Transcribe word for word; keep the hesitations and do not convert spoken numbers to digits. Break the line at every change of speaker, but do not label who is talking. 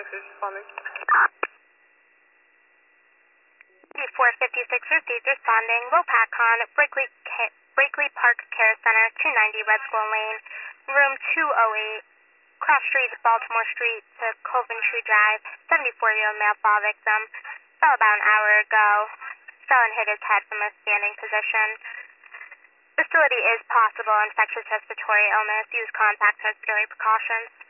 who's responding?
four fifty-six received responding. Lopakon, Brakely, Ca- Brakely Park Care Center, two ninety Red School Lane, room two oh eight, cross street Baltimore Street to Coventry Drive. seventy-four-year-old male fall victim. Fell about an hour ago. Fell and hit his head from a standing position. Facility is possible infectious respiratory illness. Use contact respiratory precautions.